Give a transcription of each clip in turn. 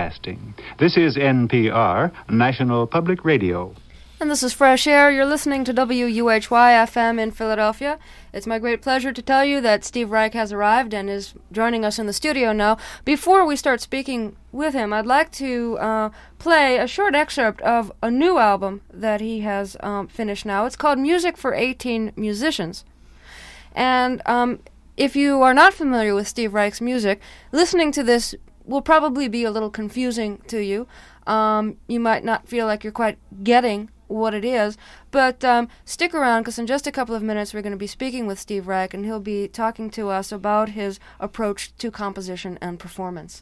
Broadcasting. This is NPR, National Public Radio. And this is Fresh Air. You're listening to WUHY-FM in Philadelphia. It's my great pleasure to tell you that Steve Reich has arrived and is joining us in the studio now. Before we start speaking with him, I'd like to play a short excerpt of a new album that he has finished now. It's called Music for 18 Musicians. And if you are not familiar with Steve Reich's music, listening to this will probably be a little confusing to you. You might not feel like you're quite getting what it is, but stick around, because in just a couple of minutes we're going to be speaking with Steve Reich, and he'll be talking to us about his approach to composition and performance.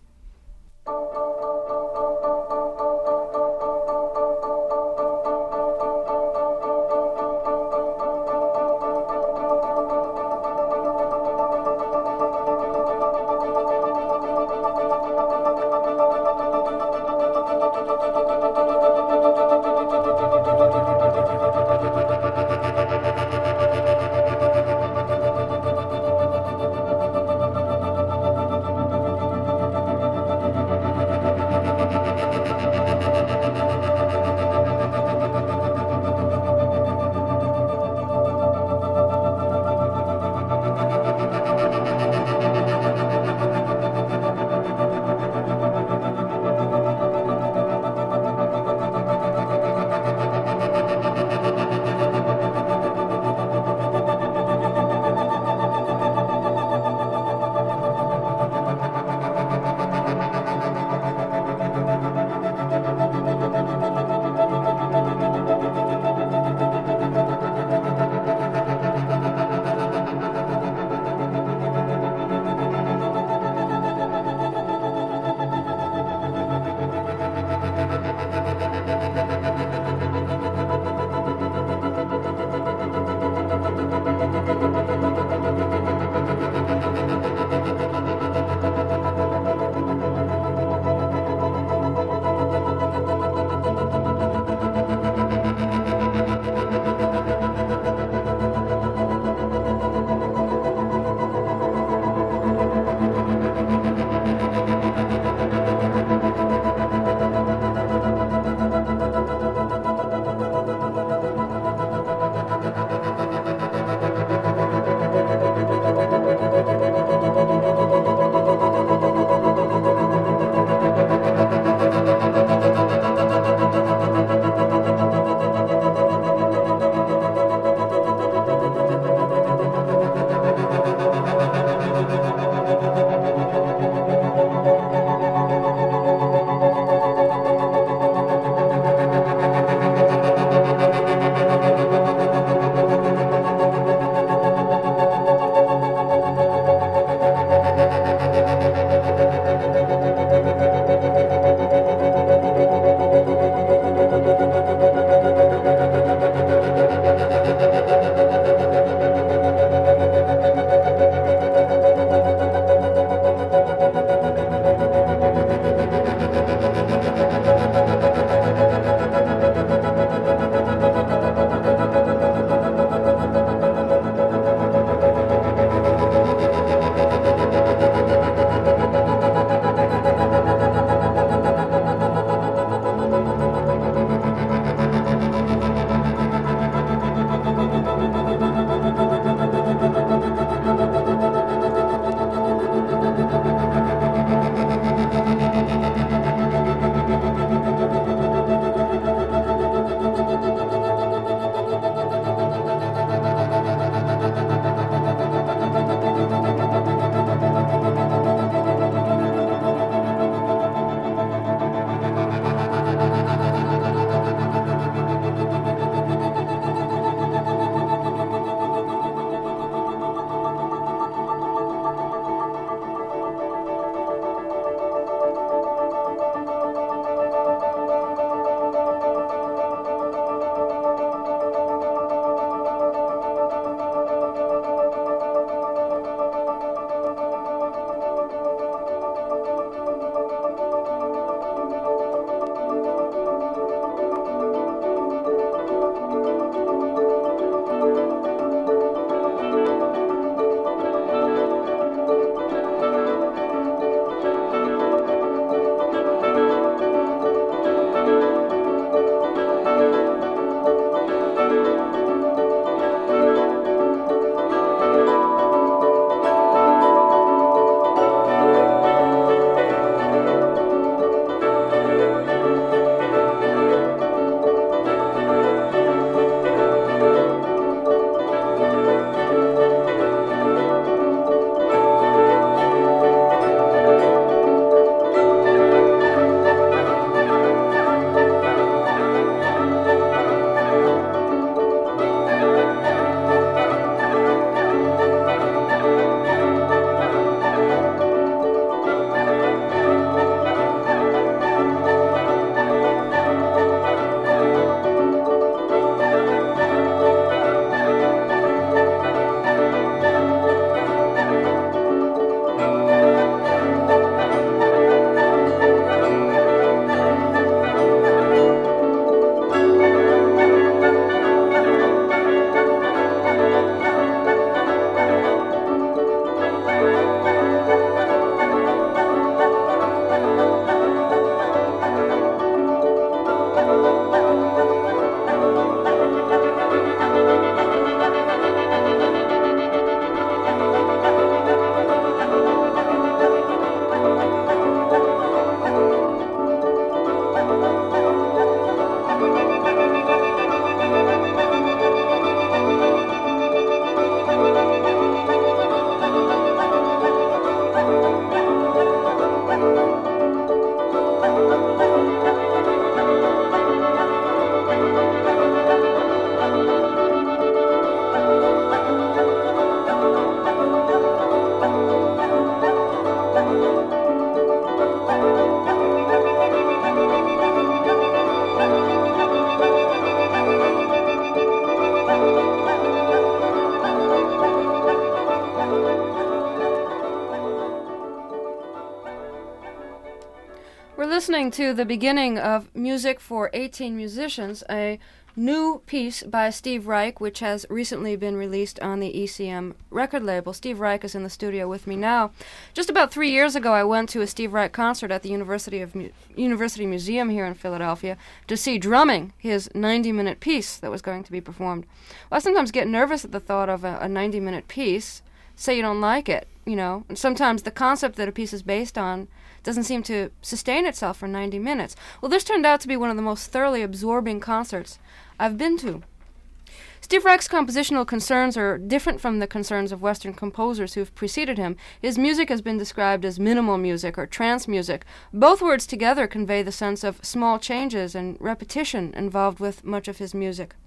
listening to the beginning of Music for 18 Musicians, a new piece by Steve Reich, which has recently been released on the ECM record label. Steve Reich is in the studio with me now. Just about 3 years ago, I went to a Steve Reich concert at the University Museum here in Philadelphia to see Drumming, his 90-minute piece that was going to be performed. Well, I sometimes get nervous at the thought of a 90-minute piece. Say you don't like it, and sometimes the concept that a piece is based on doesn't seem to sustain itself for 90 minutes. Well, this turned out to be one of the most thoroughly absorbing concerts I've been to. Steve Reich's compositional concerns are different from the concerns of Western composers who've preceded him. His music has been described as minimal music or trance music. Both words together convey the sense of small changes and repetition involved with much of his music.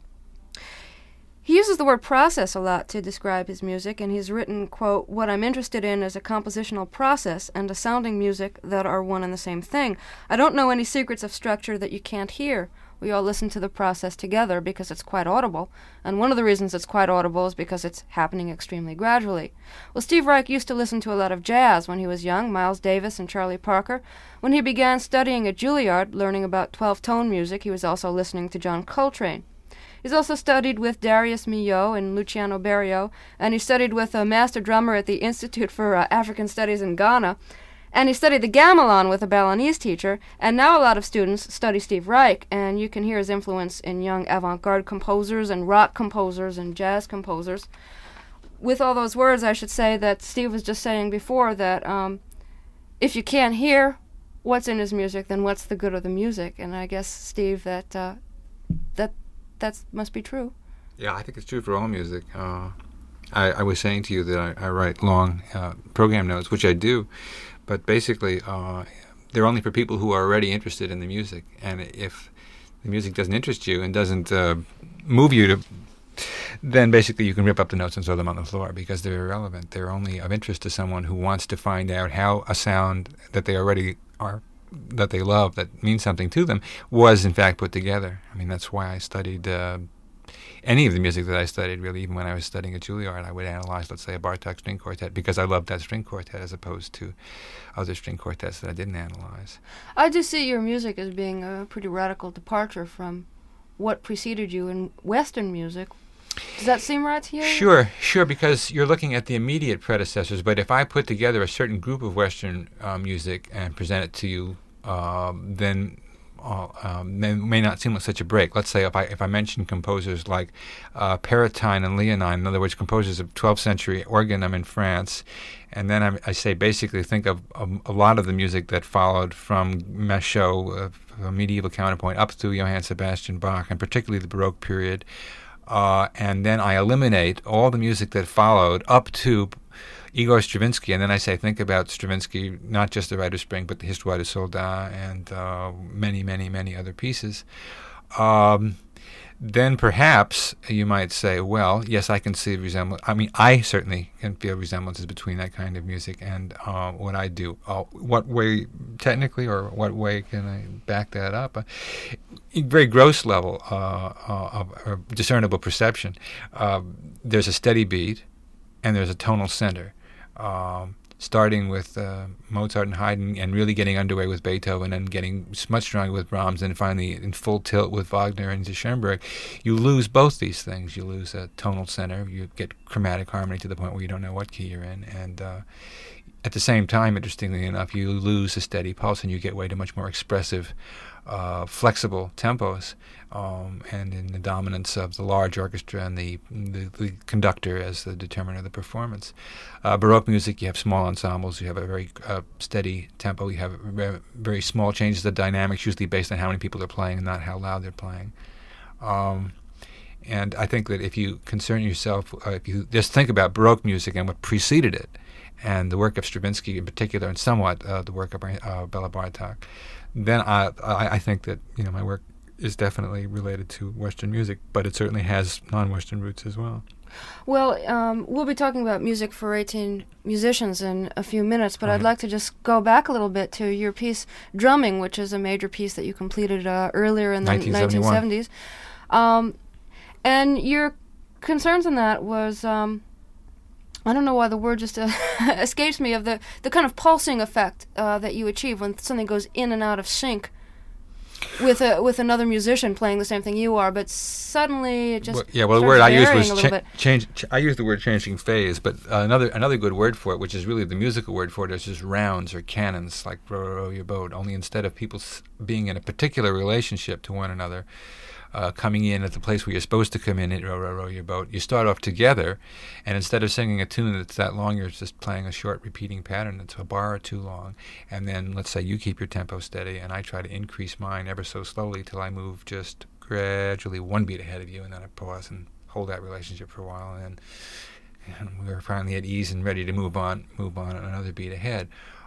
He uses the word process a lot to describe his music, and he's written, quote, "What I'm interested in is a compositional process and a sounding music that are one and the same thing. I don't know any secrets of structure that you can't hear. We all listen to the process together because it's quite audible, and one of the reasons it's quite audible is because it's happening extremely gradually." Well, Steve Reich used to listen to a lot of jazz when he was young, Miles Davis and Charlie Parker. When he began studying at Juilliard, learning about 12-tone music, he was also listening to John Coltrane. He's also studied with Darius Milhaud and Luciano Berio, and he studied with a master drummer at the Institute for African Studies in Ghana, and he studied the gamelan with a Balinese teacher, and now a lot of students study Steve Reich, and you can hear his influence in young avant-garde composers and rock composers and jazz composers. With all those words, I should say that Steve was just saying before that if you can't hear what's in his music, then what's the good of the music? And I guess, Steve, that must be true. Yeah, I think it's true for all music. I was saying to you that I write long program notes, which I do, but basically they're only for people who are already interested in the music. And if the music doesn't interest you and doesn't move you to, then basically you can rip up the notes and throw them on the floor because they're irrelevant. They're only of interest to someone who wants to find out how a sound that they already are, that they love, that means something to them, was in fact put together. I mean, that's why I studied any of the music that I studied, really. Even when I was studying at Juilliard, I would analyze, let's say, a Bartók string quartet, because I loved that string quartet as opposed to other string quartets that I didn't analyze. I do see your music as being a pretty radical departure from what preceded you in Western music. Does that seem right to you? Sure, because you're looking at the immediate predecessors, but if I put together a certain group of Western music and present it to you, then it may not seem like such a break. Let's say if I mention composers like Pérotin and Léonine, in other words, composers of 12th century organ, I'm in France, and then I say basically think of a lot of the music that followed from Machaut, a medieval counterpoint, up through Johann Sebastian Bach, and particularly the Baroque period. And then I eliminate all the music that followed up to Igor Stravinsky, and then I say, think about Stravinsky, not just the Rite of Spring, but the Histoire du Soldat, and many, many, many other pieces. Then perhaps you might say, well, yes, I can see resemblance. I mean, I certainly can feel resemblances between that kind of music and what I do. What way, technically, or what way can I back that up? Very gross level of discernible perception. There's a steady beat, and there's a tonal center. Starting with Mozart and Haydn, and really getting underway with Beethoven, and getting much stronger with Brahms, and finally in full tilt with Wagner and Schoenberg, you lose both these things. You lose a tonal center, you get chromatic harmony to the point where you don't know what key you're in, and at the same time, interestingly enough, you lose a steady pulse, and you get way to much more expressive, flexible tempos, and in the dominance of the large orchestra and the conductor as the determiner of the performance. Baroque music, you have small ensembles, you have a very steady tempo, you have very small changes of dynamics, usually based on how many people are playing and not how loud they're playing. And I think that if you concern yourself, if you just think about Baroque music and what preceded it, and the work of Stravinsky in particular, and somewhat the work of Bela Bartok, then I think that my work is definitely related to Western music, but it certainly has non-Western roots as well. Well, we'll be talking about Music for 18 Musicians in a few minutes, but I'd like to just go back a little bit to your piece, Drumming, which is a major piece that you completed earlier in the 1970s. And your concerns in that was I don't know why the word just escapes me, of the kind of pulsing effect that you achieve when something goes in and out of sync with another musician playing the same thing you are, but suddenly it just the word I used was change. I used the word changing phase, but another good word for it, which is really the musical word for it, is just rounds or cannons, like row, row, row your boat. Only instead of people being in a particular relationship to one another, coming in at the place where you're supposed to come in, row, row, row your boat, you start off together, and instead of singing a tune that's that long, you're just playing a short repeating pattern that's a bar or two long, and then let's say you keep your tempo steady, and I try to increase mine ever so slowly till I move just gradually one beat ahead of you, and then I pause and hold that relationship for a while, and we're finally at ease and ready to move on another beat ahead.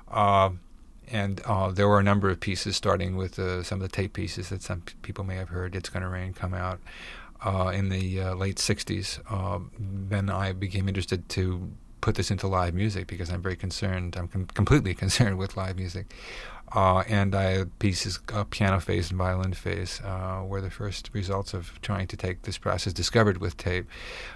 And there were a number of pieces, starting with some of the tape pieces that some people may have heard. It's Gonna Rain come out in the late 60s. Then I became interested to put this into live music because I'm very concerned. I'm completely concerned with live music. And I had pieces, piano phase and violin phase, were the first results of trying to take this process discovered with tape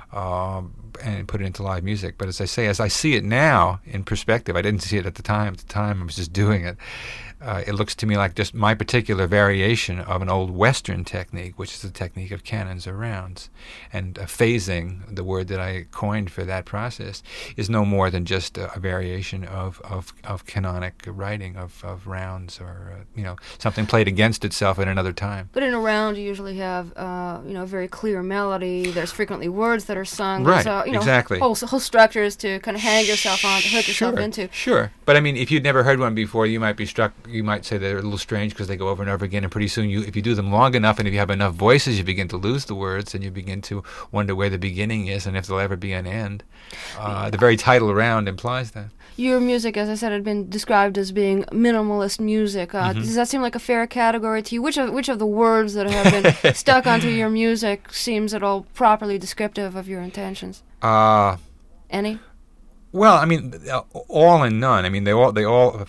and put it into live music. But as I say, as I see it now in perspective, I didn't see it at the time. At the time, I was just doing it. It looks to me like just my particular variation of an old Western technique, which is the technique of cannons or rounds. And phasing, the word that I coined for that process, is no more than just a variation of canonic writing of rounds, or something played against itself at another time. But in a round, you usually have a very clear melody. There's frequently words that are sung. Right, There's, exactly. Whole structures to kind of hang yourself on, to hook yourself into. Sure. But I mean, if you'd never heard one before, you might be struck. You might say they're a little strange because they go over and over again, and pretty soon, if you do them long enough, and if you have enough voices, you begin to lose the words, and you begin to wonder where the beginning is, and if there'll ever be an end. The very title round implies that. Your music, as I said, had been described as being minimalist music. Does that seem like a fair category to you? Which of the words that have been stuck onto your music seems at all properly descriptive of your intentions? Any? Well, I mean, all and none. I mean, they all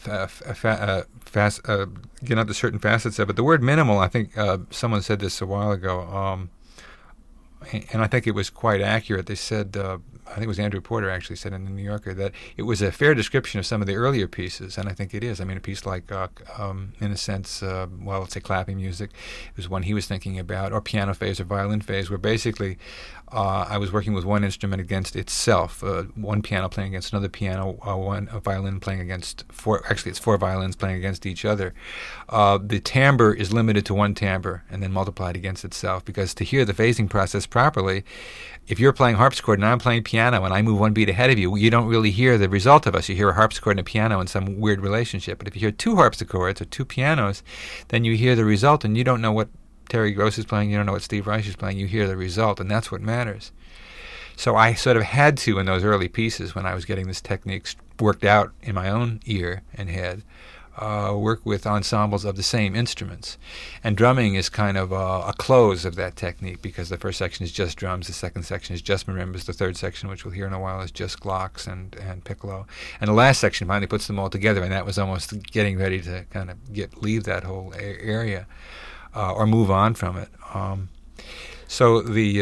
get onto certain facets of it. But the word minimal, I think someone said this a while ago, and I think it was quite accurate. They said, I think it was Andrew Porter actually said in the New Yorker, that it was a fair description of some of the earlier pieces, and I think it is. I mean, a piece like, in a sense, let's say clapping music, it was one he was thinking about, or piano phase or violin phase, where basically I was working with one instrument against itself, one piano playing against another piano, a violin playing against it's four violins playing against each other. The timbre is limited to one timbre and then multiplied against itself, because to hear the phasing process properly, if you're playing harpsichord and I'm playing piano and I move one beat ahead of you, you don't really hear the result of us. You hear a harpsichord and a piano in some weird relationship. But if you hear two harpsichords or two pianos, then you hear the result, and you don't know what Terry Gross is playing, you don't know what Steve Reich is playing, you hear the result, and that's what matters. So I sort of had to, in those early pieces, when I was getting this technique worked out in my own ear and head, work with ensembles of the same instruments. And drumming is kind of a close of that technique, because the first section is just drums, the second section is just marimbas, the third section, which we'll hear in a while, is just glocks and piccolo. And the last section finally puts them all together, and that was almost getting ready to kind of leave that whole area or move on from it. So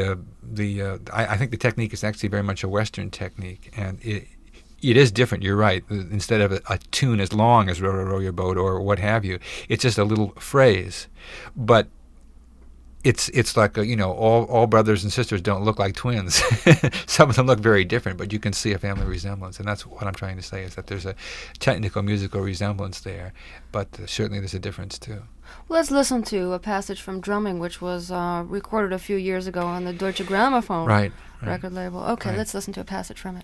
I think the technique is actually very much a Western technique, and it is different. You're right. Instead of a tune as long as "Row, Row, Row Your Boat" or what have you, it's just a little phrase. But it's like all brothers and sisters don't look like twins. Some of them look very different, but you can see a family resemblance, and that's what I'm trying to say, is that there's a technical musical resemblance there, but certainly there's a difference too. Let's listen to a passage from Drumming, which was recorded a few years ago on the Deutsche Grammophon record label. Okay, let's listen to a passage from it.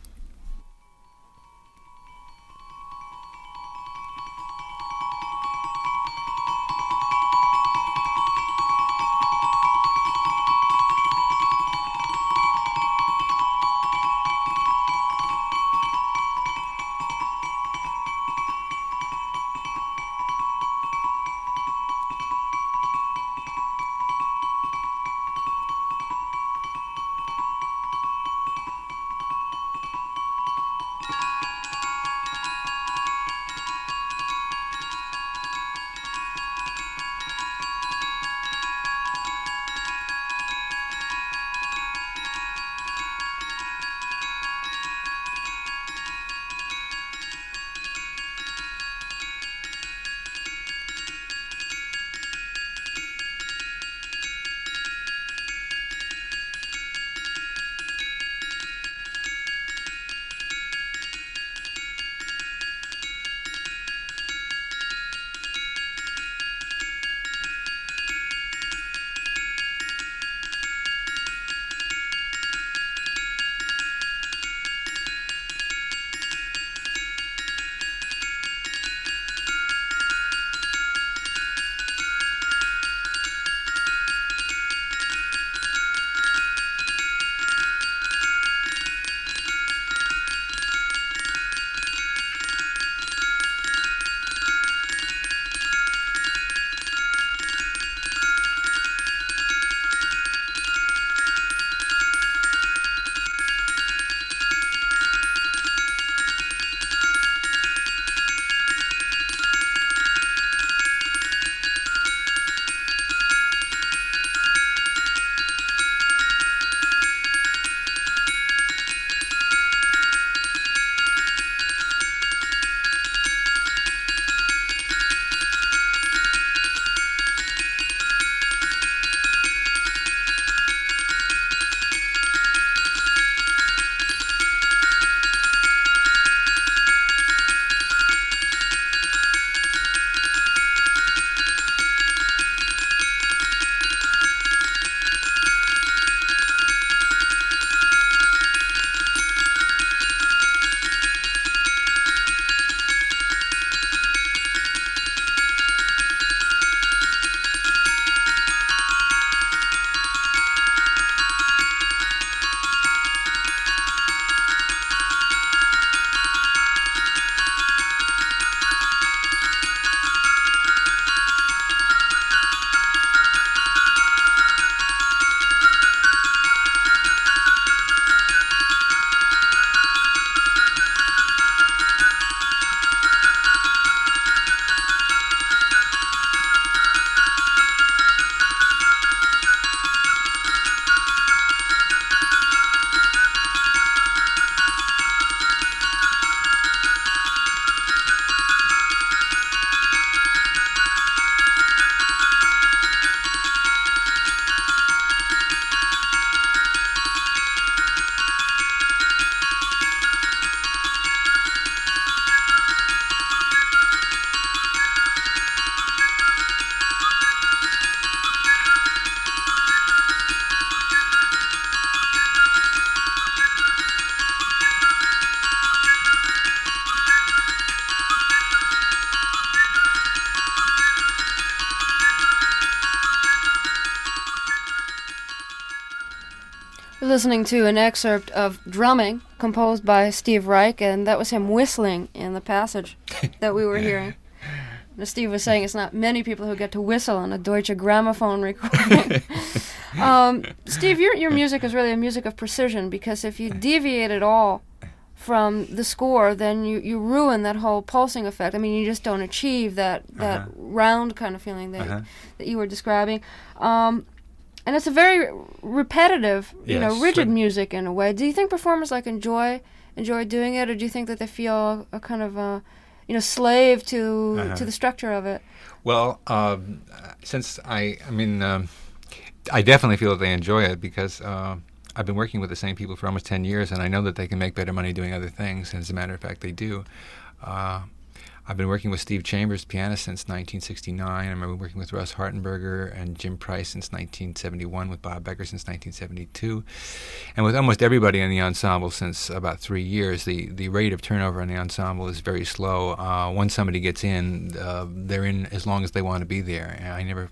We're listening to an excerpt of Drumming, composed by Steve Reich, and that was him whistling in the passage that we were hearing. As Steve was saying, it's not many people who get to whistle on a Deutsche Grammophon recording. Steve, your music is really a music of precision, because if you deviate at all from the score, then you ruin that whole pulsing effect. I mean, you just don't achieve that round kind of feeling that you were describing. And it's a very repetitive, rigid music in a way. Do you think performers enjoy doing it, or do you think that they feel a kind of slave to the structure of it? Well, since I definitely feel that they enjoy it, because I've been working with the same people for almost 10 years, and I know that they can make better money doing other things, and as a matter of fact, they do. I've been working with Steve Chambers, pianist, since 1969. I remember working with Russ Hartenberger and Jim Price since 1971, with Bob Becker since 1972, and with almost everybody in the ensemble since about 3 years. The rate of turnover in the ensemble is very slow. Once somebody gets in, they're in as long as they want to be there. And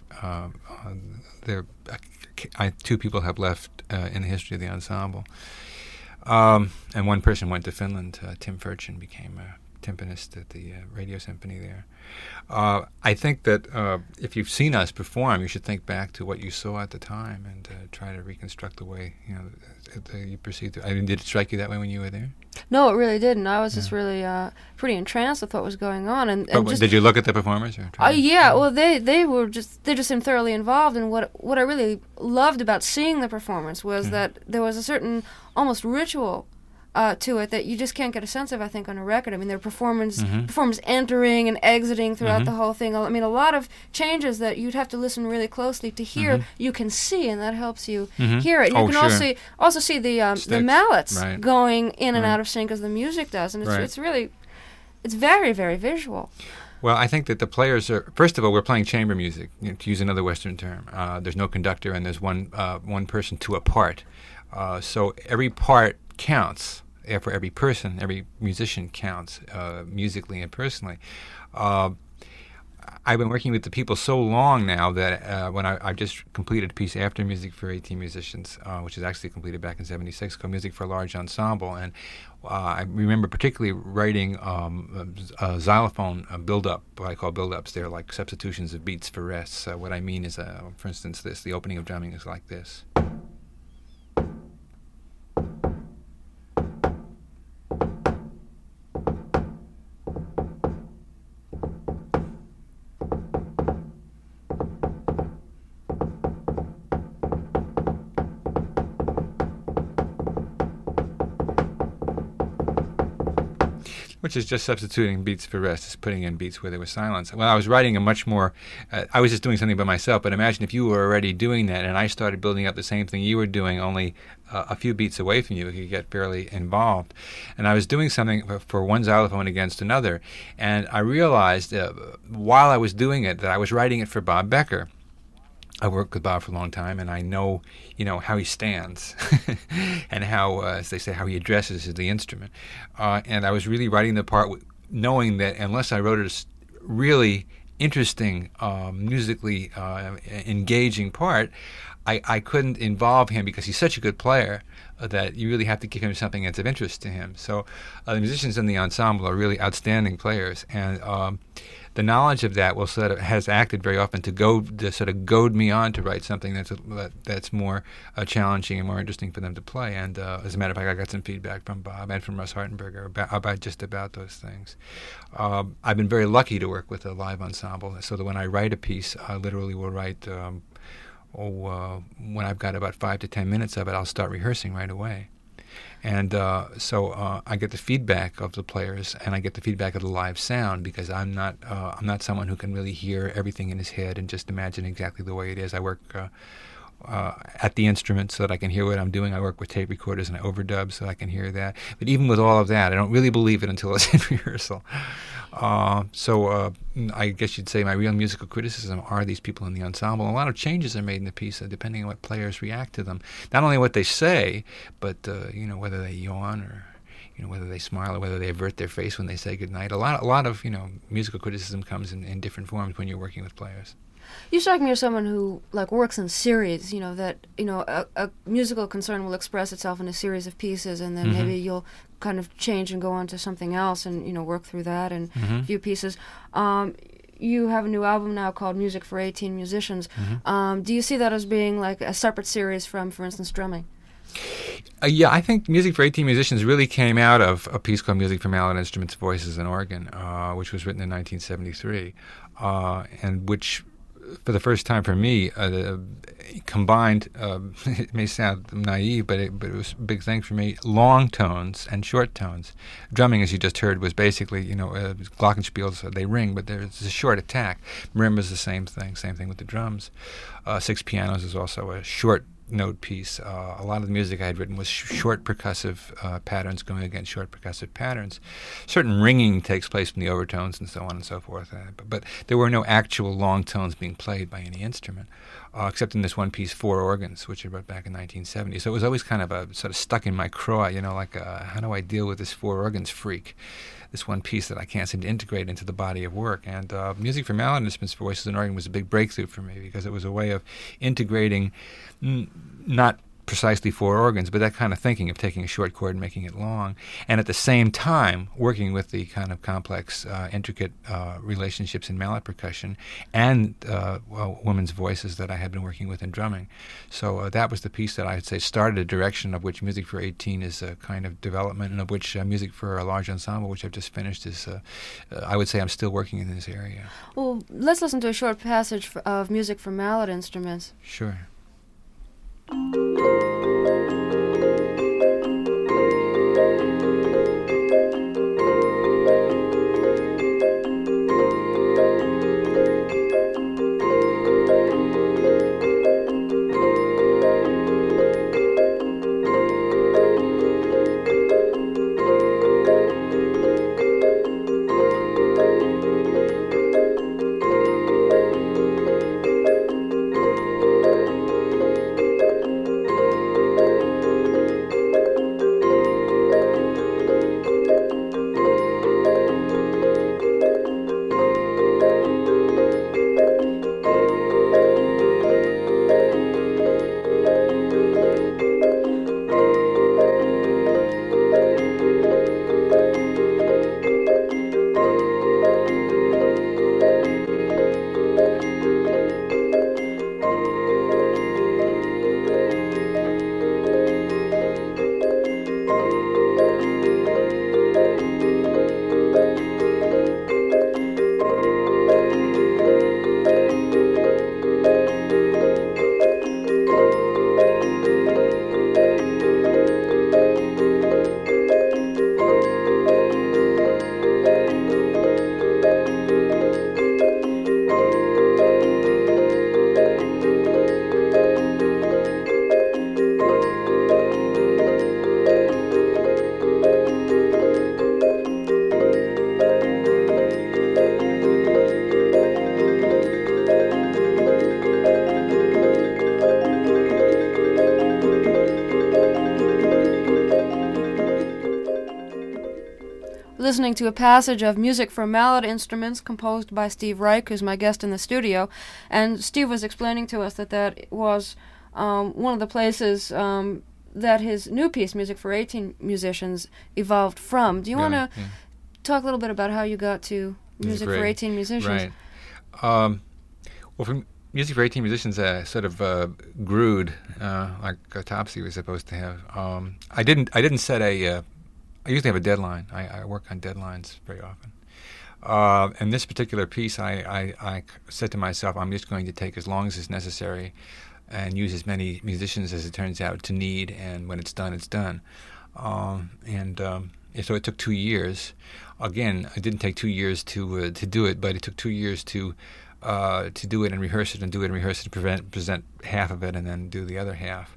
two people have left in the history of the ensemble, and one person went to Finland. Tim Furchin became a timpanist at the Radio Symphony there. I think that if you've seen us perform, you should think back to what you saw at the time and try to reconstruct the way you perceived it. I mean, did it strike you that way when you were there? No, it really didn't. I was just really pretty entranced with what was going on. And did you look at the performers? Yeah. Well, they just seemed thoroughly involved. And what I really loved about seeing the performance was that there was a certain almost ritual to it that you just can't get a sense of, I think, on a record. I mean, there are performers entering and exiting throughout the whole thing. I mean, a lot of changes that you'd have to listen really closely to hear, you can see, and that helps you hear it. And you can also see the mallets going in and out of sync as the music does, and it's very, very visual. Well, I think that the players are, first of all, we're playing chamber music, to use another Western term. There's no conductor, and there's one person to a part. So every part counts. For every person, every musician counts musically and personally. I've been working with the people so long now that when I just completed a piece after music for 18 musicians, which is actually completed back in '76, called Music for a Large Ensemble, and I remember particularly writing a xylophone build-up, what I call build-ups. They're like substitutions of beats for rests. What I mean is, for instance, the opening of drumming is like this. Which is just substituting beats for rest. It's putting in beats where there was silence. Well, I was writing a much more... I was just doing something by myself, but imagine if you were already doing that and I started building up the same thing you were doing, only a few beats away from you. You could get fairly involved. And I was doing something for one xylophone against another, and I realized while I was doing it that I was writing it for Bob Becker. I worked with Bob for a long time, and I know, how he stands and how, as they say, how he addresses the instrument. And I was really writing the part knowing that unless I wrote a really interesting, musically engaging part, I couldn't involve him because he's such a good player that you really have to give him something that's of interest to him. So the musicians in the ensemble are really outstanding players, and the knowledge of that has acted very often to sort of goad me on to write something that's more challenging and more interesting for them to play. And as a matter of fact, I got some feedback from Bob and from Russ Hartenberger about those things. I've been very lucky to work with a live ensemble, so that when I write a piece, I literally will write. When I've got about 5 to 10 minutes of it, I'll start rehearsing right away. And so I get the feedback of the players, and I get the feedback of the live sound, because I'm not someone who can really hear everything in his head and just imagine exactly the way it is. I work at the instrument so that I can hear what I'm doing. I work with tape recorders and I overdub so I can hear that. But even with all of that, I don't really believe it until it's in rehearsal. So I guess you'd say my real musical criticism are these people in the ensemble. A lot of changes are made in the piece depending on what players react to them. Not only what they say, but whether they yawn or whether they smile or whether they avert their face when they say goodnight. A lot of musical criticism comes in different forms when you're working with players. You strike me as someone who works in series. That a musical concern will express itself in a series of pieces, and then maybe you'll kind of change and go on to something else, and work through that and a few pieces. You have a new album now called Music for 18 Musicians. Do you see that as being like a separate series from, for instance, drumming? Yeah, I think Music for 18 Musicians really came out of a piece called Music for Mallet Instruments, Voices, and Organ, which was written in 1973, and which, for the first time for me, combined, it may sound naive, but it was a big thing for me, long tones and short tones. Drumming, as you just heard, was basically, glockenspiels, they ring, but there's a short attack. Marimba's the same thing with the drums. Six Pianos is also a short note piece. A lot of the music I had written was short percussive patterns going against short percussive patterns. Certain ringing takes place from the overtones and so on and so forth, but there were no actual long tones being played by any instrument, except in this one piece, Four Organs, which I wrote back in 1970. So it was always kind of sort of stuck in my craw, how do I deal with this Four Organs freak? This one piece that I can't seem to integrate into the body of work. And Music for Mallet Instruments, Voices, and Organ was a big breakthrough for me because it was a way of integrating not precisely four organs, but that kind of thinking of taking a short chord and making it long, and at the same time working with the kind of complex, intricate relationships in mallet percussion and women's voices that I had been working with in drumming. So that was the piece that I would say started a direction of which Music for 18 is a kind of development, and of which Music for a Large Ensemble, which I've just finished, is I would say I'm still working in this area. Well, let's listen to a short passage of Music for Mallet Instruments. Sure. Listening to a passage of Music for Mallet Instruments composed by Steve Reich, who's my guest in the studio. And Steve was explaining to us that was one of the places that his new piece, Music for 18 Musicians, evolved from. Do you want to talk a little bit about how you got to Music for 18 Musicians? Right. Well, for Music for 18 Musicians sort of grewed like Autopsy was supposed to have. I didn't set I usually have a deadline. I work on deadlines very often. And this particular piece, I said to myself, I'm just going to take as long as is necessary and use as many musicians as it turns out to need, and when it's done, it's done. So it took 2 years. Again, it didn't take 2 years to do it, but it took 2 years to do it and rehearse it and do it and rehearse it and present half of it and then do the other half.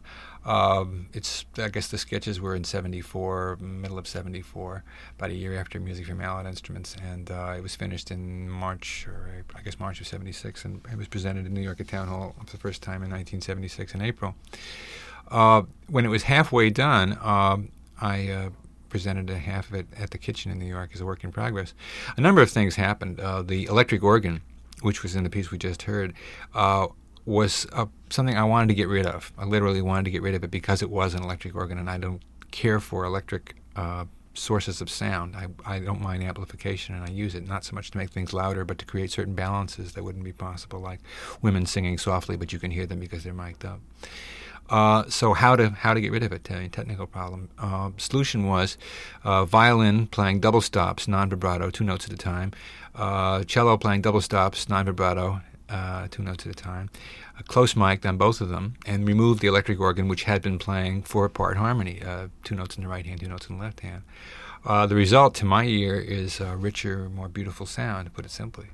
I guess the sketches were in 74, middle of 74, about a year after Music for Mallet Instruments, and it was finished in March of 76, and it was presented in New York at Town Hall for the first time in 1976 in April. When it was halfway done, I presented a half of it at the Kitchen in New York as a work in progress. A number of things happened. The electric organ which was in the piece we just heard, was something I wanted to get rid of. I literally wanted to get rid of it because it was an electric organ, and I don't care for electric sources of sound. I don't mind amplification, and I use it not so much to make things louder, but to create certain balances that wouldn't be possible, like women singing softly, but you can hear them because they're mic'd up. So how to get rid of it? Technical problem. Solution was violin playing double stops, non-vibrato, 2 notes at a time. Cello playing double stops, non-vibrato, 2 notes at a time. A close mic on both of them, and remove the electric organ, which had been playing 4-part harmony, 2 notes in the right hand, 2 notes in the left hand. The result, to my ear, is a richer, more beautiful sound, to put it simply.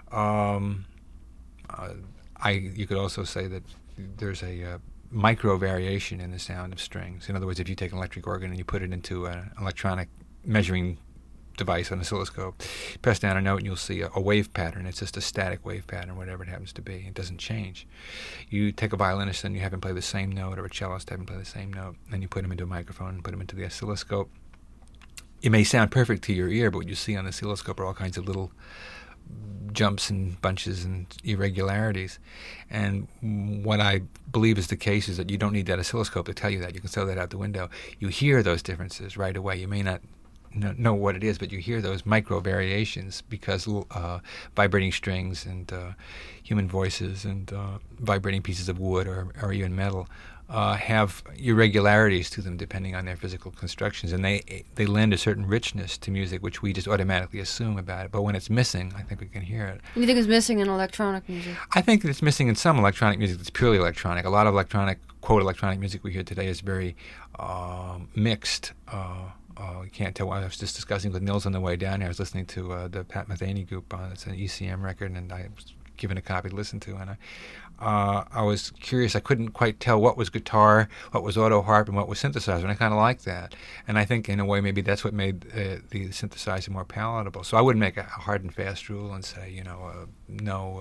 You could also say that there's a micro variation in the sound of strings. In other words, if you take an electric organ and you put it into an electronic measuring device on an oscilloscope, press down a note and you'll see a wave pattern. It's just a static wave pattern, whatever it happens to be. It doesn't change. You take a violinist and you have him play the same note, or a cellist have him play the same note, and you put him into a microphone and put him into the oscilloscope. It may sound perfect to your ear, but what you see on the oscilloscope are all kinds of little jumps and bunches and irregularities. And what I believe is the case is that you don't need that oscilloscope to tell you that. You can throw that out the window. You hear those differences right away. You may not know what it is, but you hear those micro variations because vibrating strings and human voices and vibrating pieces of wood or even metal have irregularities to them depending on their physical constructions, and they lend a certain richness to music which we just automatically assume about it. But when it's missing, I think we can hear it. You think it's missing in electronic music? I think it's missing in some electronic music that's purely electronic. A lot of quote electronic music we hear today is very mixed. You can't tell. I was just discussing with Nils on the way down here. I was listening to the Pat Metheny group. It's an ECM record, and I was given a copy to listen to, and I was curious. I couldn't quite tell what was guitar, what was auto harp, and what was synthesizer, and I kind of liked that. And I think, in a way, maybe that's what made the synthesizer more palatable. So I wouldn't make a hard and fast rule and say, no.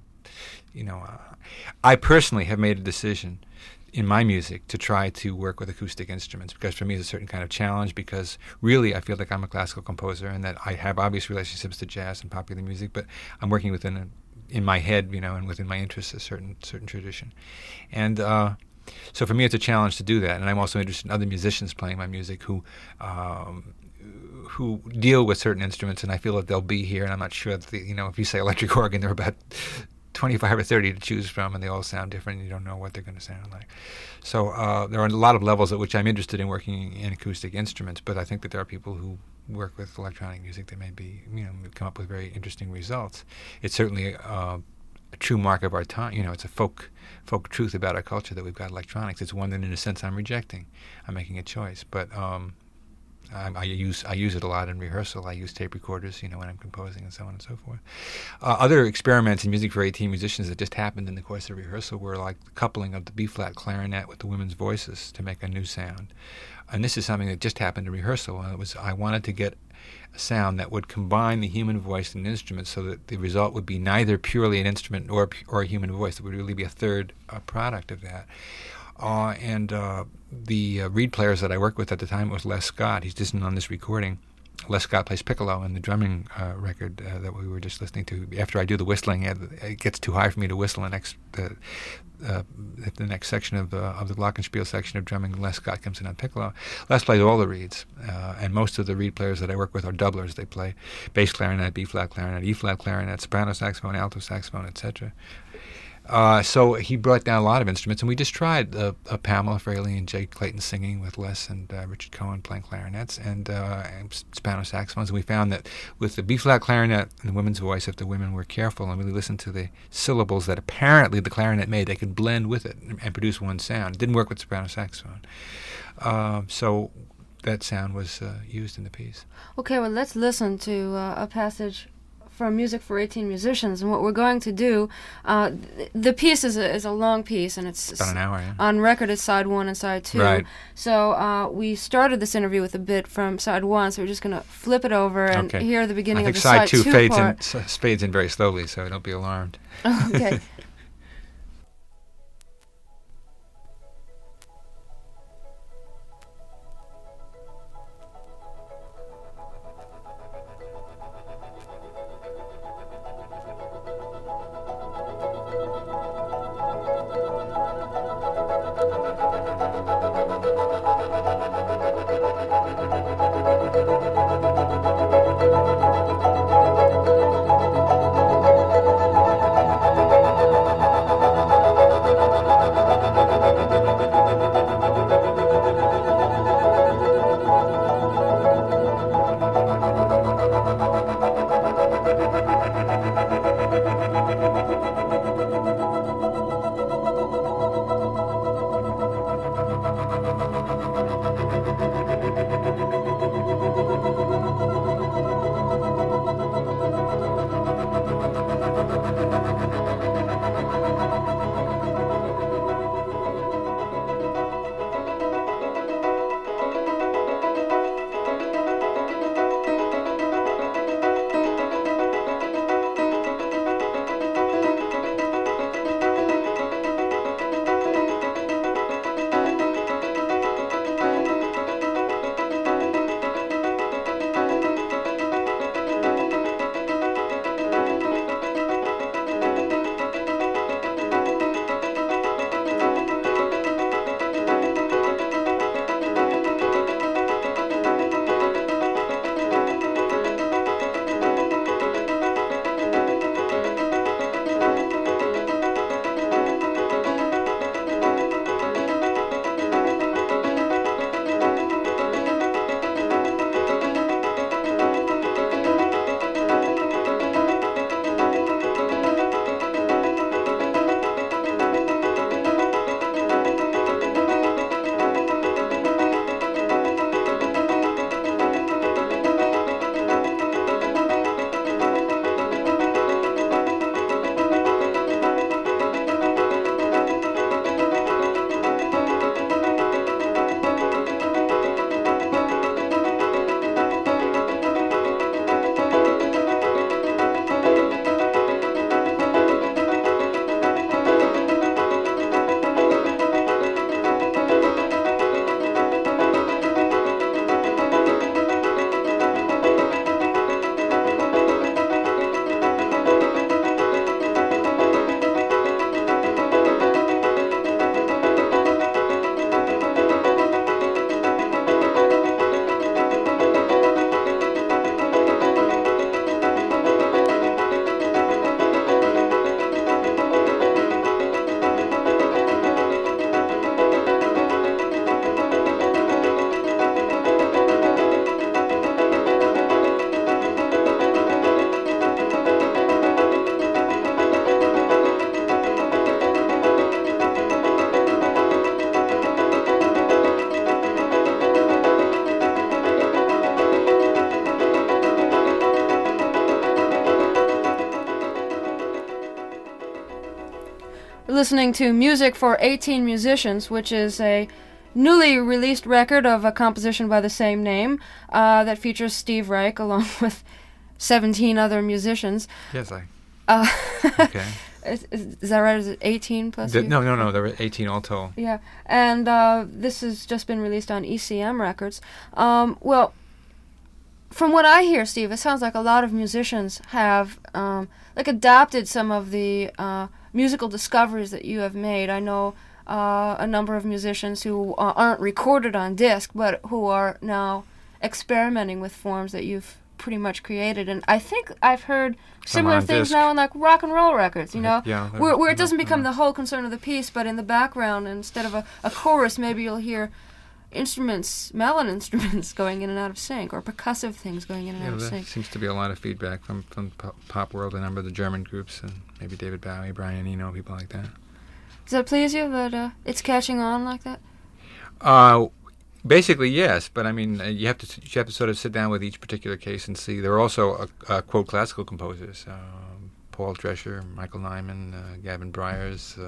I personally have made a decision in my music to try to work with acoustic instruments, because for me it's a certain kind of challenge, because really I feel like I'm a classical composer and that I have obvious relationships to jazz and popular music, but I'm working in my head, and within my interests, a certain tradition. And so for me it's a challenge to do that, and I'm also interested in other musicians playing my music who deal with certain instruments, and I feel that they'll be here, and I'm not sure that if you say electric organ, there are about 25 or 30 to choose from, and they all sound different. You don't know what they're going to sound like. So there are a lot of levels at which I'm interested in working in acoustic instruments, but I think that there are people who work with electronic music that may be, come up with very interesting results. It's certainly a true mark of our time. It's a folk truth about our culture that we've got electronics. It's one that, in a sense, I'm rejecting. I'm making a choice, but I use it a lot in rehearsal. I use tape recorders, when I'm composing, and so on and so forth. Other experiments in music for 18 musicians that just happened in the course of rehearsal were like the coupling of the B-flat clarinet with the women's voices to make a new sound. And this is something that just happened in rehearsal. I wanted to get a sound that would combine the human voice and instrument, so that the result would be neither purely an instrument or a human voice. It would really be a third product of that. The reed players that I worked with at the time was Les Scott. He's just on this recording. Les Scott plays piccolo in the drumming record that we were just listening to. After I do the whistling, it gets too high for me to whistle the next section of the glockenspiel section of drumming. Les Scott comes in on piccolo. Les plays all the reeds, and most of the reed players that I work with are doublers. They play bass clarinet, B-flat clarinet, E-flat clarinet, soprano saxophone, alto saxophone, etc. So he brought down a lot of instruments, and we just tried Pamela Fraley and Jay Clayton singing with Les, and Richard Cohen playing clarinets and soprano saxophones. And we found that with the B-flat clarinet and the women's voice, if the women were careful and really listened to the syllables that apparently the clarinet made, they could blend with it and produce one sound. It didn't work with soprano saxophone. So that sound was used in the piece. Okay, well, let's listen to a passage from Music for 18 Musicians, and what we're going to do, the piece is a long piece, and it's about an hour. Yeah. On record, it's side 1 and side 2. Right. So we started this interview with a bit from side 1, so we're just going to flip it over and hear the beginning of the side 2 part. fades in very slowly, so don't be alarmed. Okay. listening to Music for 18 Musicians, which is a newly released record of a composition by the same name that features Steve Reich along with 17 other musicians. Yes, okay. Is that right? Is it 18 plus? No. There were 18 all told. Yeah, and this has just been released on ECM Records. Well, from what I hear, Steve, it sounds like a lot of musicians have adapted some of the musical discoveries that you have made. I know a number of musicians who aren't recorded on disc, but who are now experimenting with forms that you've pretty much created. And I think I've heard similar things now in like rock and roll records, you know, where it doesn't become the whole concern of the piece, but in the background, instead of a chorus, maybe you'll hear melon instruments going in and out of sync, or percussive things going in and out of sync. There seems to be a lot of feedback from pop world, a number of the German groups, and maybe David Bowie, Brian Eno, people like that. Does that please you that it's catching on like that? Basically, yes, but I mean, you have to sort of sit down with each particular case and see. There are also quote classical composers, Paul Drescher, Michael Nyman, Gavin Bryars,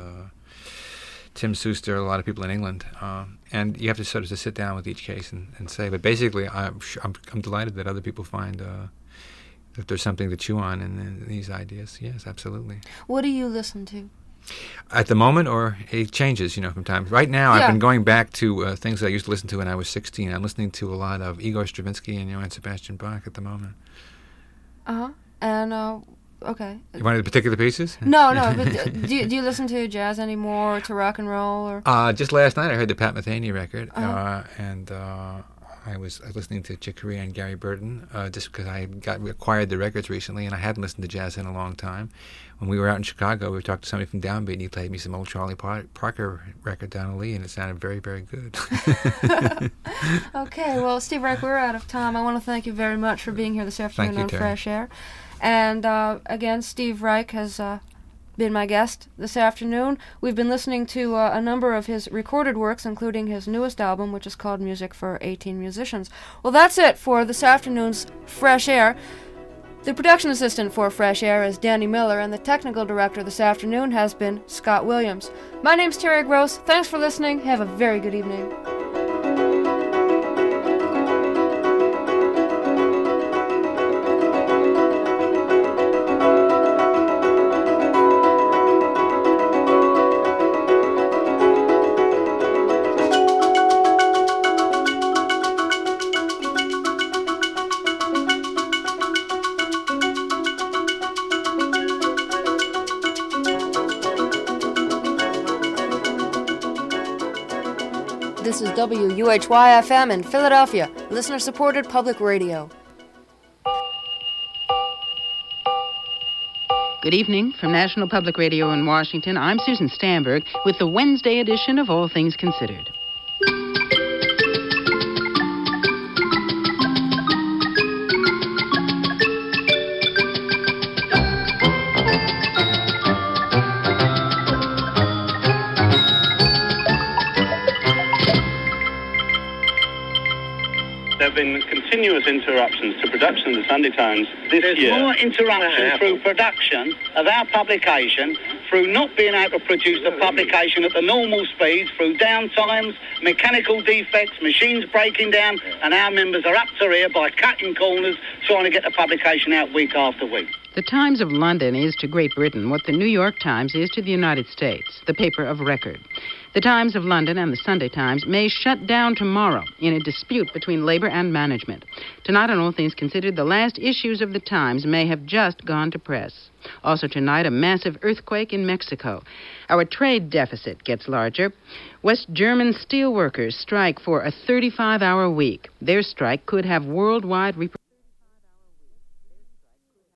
Tim Suster, a lot of people in England, and you have to sort of just sit down with each case and say. But basically, I'm delighted that other people find that there's something to chew on in these ideas. Yes, absolutely. What do you listen to? At the moment, or it changes, from time. Right now, I've been going back to things I used to listen to when I was 16. I'm listening to a lot of Igor Stravinsky and Johann Sebastian Bach at the moment. And Okay. You wanted particular pieces? No, but do you listen to jazz anymore, or to rock and roll, or? Just last night I heard the Pat Metheny record, Uh-huh. and I was listening to Chick Corea and Gary Burton just because I acquired the records recently, and I hadn't listened to jazz in a long time. When we were out in Chicago, we talked to somebody from Downbeat, and he played me some old Charlie Parker record, Donna Lee, and it sounded very, very good. Okay, well, Steve Reich, we're out of time. I want to thank you very much for being here this afternoon on Terry. Fresh Air. And again, Steve Reich has been my guest this afternoon. We've been listening to a number of his recorded works, including his newest album, which is called Music for 18 Musicians. Well, that's it for this afternoon's Fresh Air. The production assistant for Fresh Air is Danny Miller, and the technical director this afternoon has been Scott Williams. My name's Terry Gross. Thanks for listening. Have a very good evening. This is WUHY-FM in Philadelphia, listener-supported public radio. Good evening from National Public Radio in Washington. I'm Susan Stamberg with the Wednesday edition of All Things Considered. There have been continuous interruptions to production of the Sunday Times this year. There's more interruption through production of our publication, through not being able to produce the publication at the normal speeds, through downtimes, mechanical defects, machines breaking down, and our members are up to here by cutting corners, trying to get the publication out week after week. The Times of London is to Great Britain what the New York Times is to the United States, the paper of record. The Times of London and the Sunday Times may shut down tomorrow in a dispute between labor and management. Tonight on All Things Considered, the last issues of the Times may have just gone to press. Also tonight, a massive earthquake in Mexico. Our trade deficit gets larger. West German steelworkers strike for a 35-hour week. Their strike could have worldwide repercussions.